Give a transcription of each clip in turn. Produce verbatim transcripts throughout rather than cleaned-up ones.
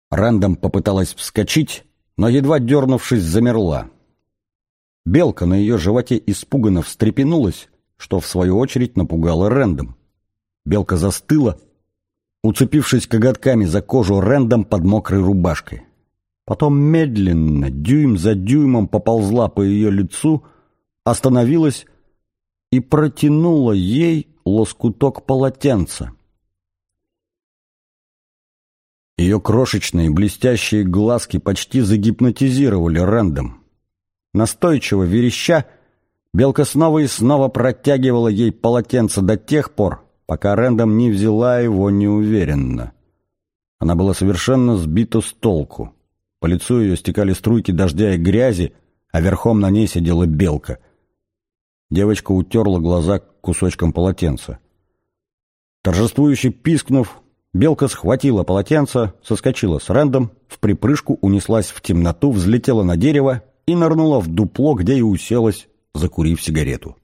Рэндом попыталась вскочить, но, едва дернувшись, замерла. Белка на ее животе испуганно встрепенулась, что в свою очередь напугало Рэндом. Белка застыла, уцепившись коготками за кожу Рэндом под мокрой рубашкой. Потом медленно, дюйм за дюймом поползла по ее лицу, остановилась и протянула ей лоскуток полотенца. Ее крошечные блестящие глазки почти загипнотизировали Рэндом. Настойчиво вереща, белка снова и снова протягивала ей полотенце до тех пор, пока Рэндом не взяла его неуверенно. Она была совершенно сбита с толку. По лицу ее стекали струйки дождя и грязи, а верхом на ней сидела белка. Девочка утерла глаза кусочком полотенца. Торжествующе пискнув, белка схватила полотенце, соскочила с Рэндом, вприпрыжку унеслась в темноту, взлетела на дерево и нырнула в дупло, где и уселась, закурив сигарету.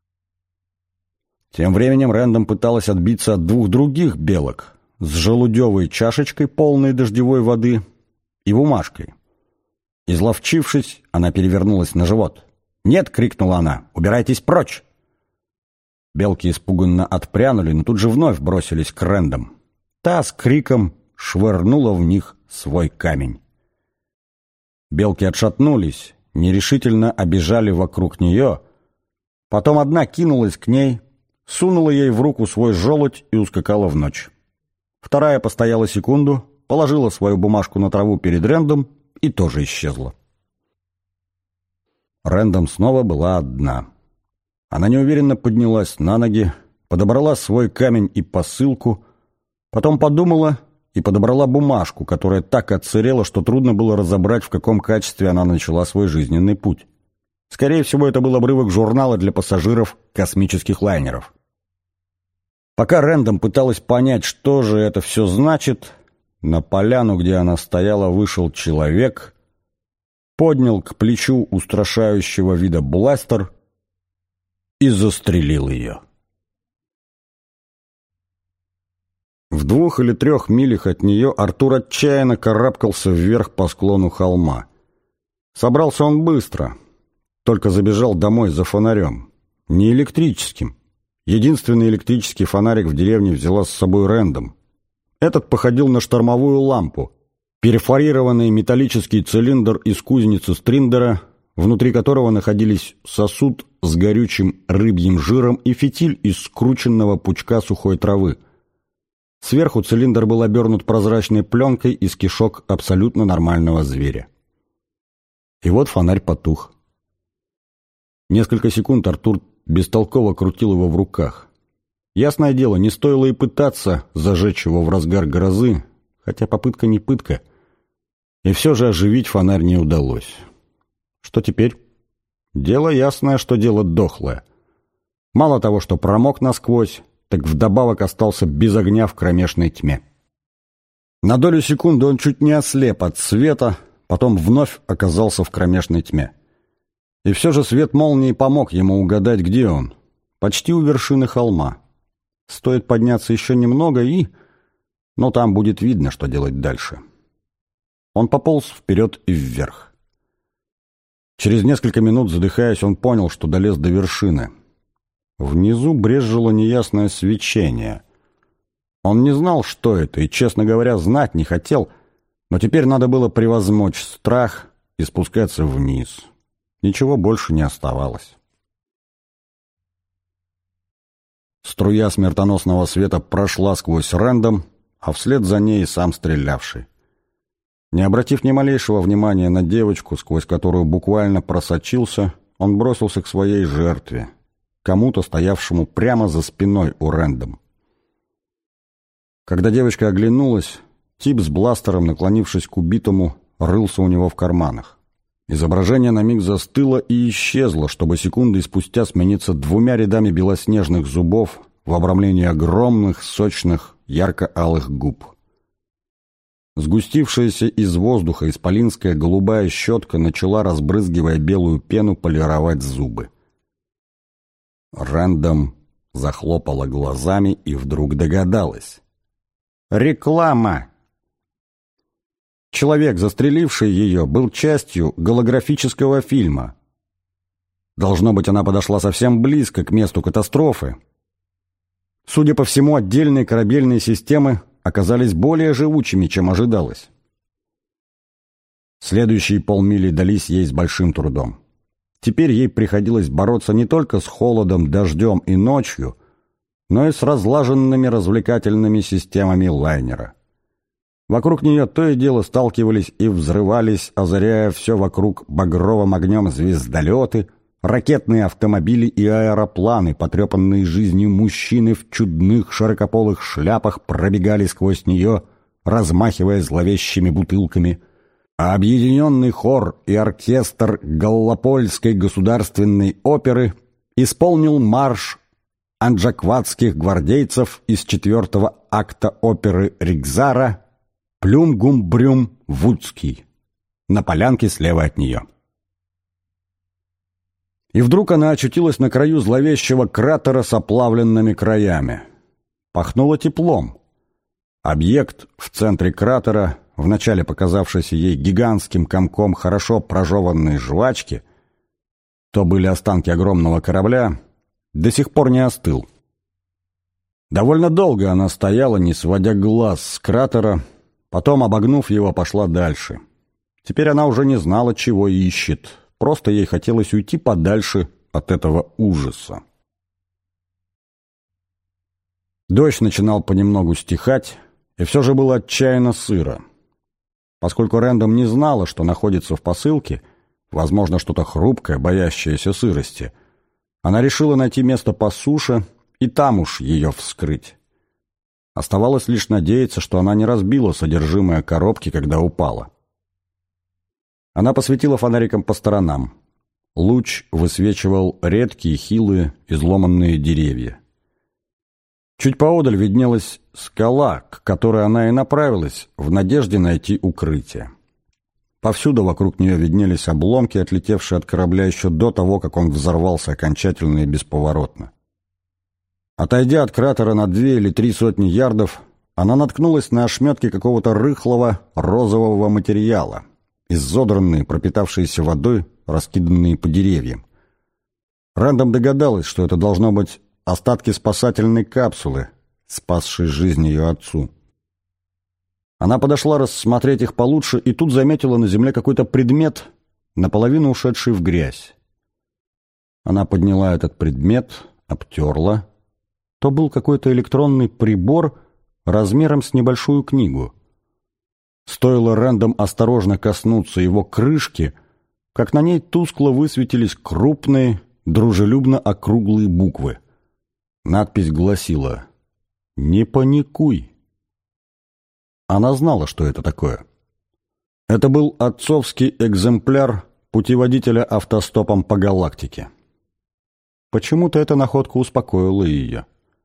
Тем временем Рэндом пыталась отбиться от двух других белок с желудевой чашечкой, полной дождевой воды, и бумажкой. Изловчившись, она перевернулась на живот. «Нет!» — крикнула она. «Убирайтесь прочь!» Белки испуганно отпрянули, но тут же вновь бросились к Рэндом. Та с криком швырнула в них свой камень. Белки отшатнулись, нерешительно обежали вокруг нее. Потом одна кинулась к ней, сунула ей в руку свой желудь и ускакала в ночь. Вторая постояла секунду, положила свою бумажку на траву перед Рэндом и тоже исчезла. Рэндом снова была одна. Она неуверенно поднялась на ноги, подобрала свой камень и посылку, потом подумала и подобрала бумажку, которая так отсырела, что трудно было разобрать, в каком качестве она начала свой жизненный путь. Скорее всего, это был обрывок журнала для пассажиров космических лайнеров. Пока Рэндом пыталась понять, что же это все значит, на поляну, где она стояла, вышел человек, поднял к плечу устрашающего вида бластер и застрелил ее. В двух или трех милях от нее Артур отчаянно карабкался вверх по склону холма. Собрался он быстро, только забежал домой за фонарем. Не электрическим. Единственный электрический фонарик в деревне взяла с собой Рэндом. Этот походил на штормовую лампу, перфорированный металлический цилиндр из кузницы Стриндера, внутри которого находились сосуд с горючим рыбьим жиром и фитиль из скрученного пучка сухой травы. Сверху цилиндр был обернут прозрачной пленкой из кишок абсолютно нормального зверя. И вот фонарь потух. Несколько секунд Артур бестолково крутил его в руках. Ясное дело, не стоило и пытаться зажечь его в разгар грозы, хотя попытка не пытка, и все же оживить фонарь не удалось. Что теперь? Дело ясное, что дело дохлое. Мало того, что промок насквозь, так вдобавок остался без огня в кромешной тьме. На долю секунды он чуть не ослеп от света, потом вновь оказался в кромешной тьме. И все же свет молнии помог ему угадать, где он. Почти у вершины холма. Стоит подняться еще немного и... Но там будет видно, что делать дальше. Он пополз вперед и вверх. Через несколько минут, задыхаясь, он понял, что долез до вершины. Внизу брезжило неясное свечение. Он не знал, что это, и, честно говоря, знать не хотел, но теперь надо было превозмочь страх и спускаться вниз. Ничего больше не оставалось. Струя смертоносного света прошла сквозь Рэндом, а вслед за ней сам стрелявший. Не обратив ни малейшего внимания на девочку, сквозь которую буквально просочился, он бросился к своей жертве, кому-то, стоявшему прямо за спиной у Рэндом. Когда девочка оглянулась, тип с бластером, наклонившись к убитому, рылся у него в карманах. Изображение на миг застыло и исчезло, чтобы секунды спустя смениться двумя рядами белоснежных зубов в обрамлении огромных, сочных, ярко-алых губ. Сгустившаяся из воздуха исполинская голубая щетка начала, разбрызгивая белую пену, полировать зубы. Рэндом захлопала глазами и вдруг догадалась. «Реклама!» Человек, застреливший ее, был частью голографического фильма. Должно быть, она подошла совсем близко к месту катастрофы. Судя по всему, отдельные корабельные системы оказались более живучими, чем ожидалось. Следующие полмили дались ей с большим трудом. Теперь ей приходилось бороться не только с холодом, дождем и ночью, но и с разлаженными развлекательными системами лайнера. Вокруг нее то и дело сталкивались и взрывались, озаряя все вокруг багровым огнем звездолеты, ракетные автомобили и аэропланы, потрепанные жизнью мужчины в чудных широкополых шляпах, пробегали сквозь нее, размахивая зловещими бутылками, а объединенный хор и оркестр Галлопольской государственной оперы исполнил марш анджакватских гвардейцев из четвертого акта оперы Ригзара «Плюм-гум-брюм-вудский» на полянке слева от нее. И вдруг она очутилась на краю зловещего кратера с оплавленными краями. Пахнуло теплом. Объект в центре кратера, вначале показавшийся ей гигантским комком хорошо прожеванной жвачки, то были останки огромного корабля, до сих пор не остыл. Довольно долго она стояла, не сводя глаз с кратера, потом, обогнув его, пошла дальше. Теперь она уже не знала, чего ищет, просто ей хотелось уйти подальше от этого ужаса. Дождь начинал понемногу стихать, и все же было отчаянно сыро. Поскольку Рэндом не знала, что находится в посылке, возможно, что-то хрупкое, боящееся сырости, она решила найти место по суше и там уж ее вскрыть. Оставалось лишь надеяться, что она не разбила содержимое коробки, когда упала. Она посветила фонариком по сторонам. Луч высвечивал редкие, хилые, изломанные деревья. Чуть поодаль виднелась скала, к которой она и направилась, в надежде найти укрытие. Повсюду вокруг нее виднелись обломки, отлетевшие от корабля еще до того, как он взорвался окончательно и бесповоротно. Отойдя от кратера на две или три сотни ярдов, она наткнулась на ошметки какого-то рыхлого розового материала, изодранные, пропитавшиеся водой, раскиданные по деревьям. Рэндом догадалась, что это должно быть остатки спасательной капсулы, спасшей жизнь ее отцу. Она подошла рассмотреть их получше и тут заметила на земле какой-то предмет, наполовину ушедший в грязь. Она подняла этот предмет, обтерла. То был какой-то электронный прибор размером с небольшую книгу. Стоило Рэндом осторожно коснуться его крышки, как на ней тускло высветились крупные, дружелюбно округлые буквы. Надпись гласила «Не паникуй». Она знала, что это такое. Это был отцовский экземпляр путеводителя автостопом по галактике. Почему-то эта находка успокоила ее.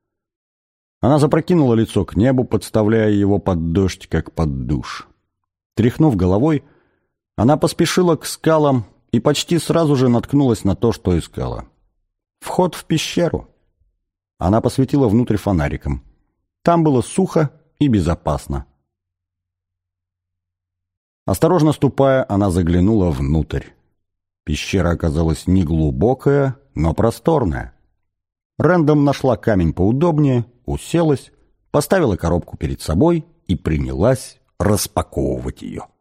Она запрокинула лицо к небу, подставляя его под дождь, как под душ. Тряхнув головой, она поспешила к скалам и почти сразу же наткнулась на то, что искала. Вход в пещеру. Она посветила внутрь фонариком. Там было сухо и безопасно. Осторожно ступая, она заглянула внутрь. Пещера оказалась неглубокая, но просторная. Рэндом нашла камень поудобнее, уселась, поставила коробку перед собой и принялась распаковывать ее.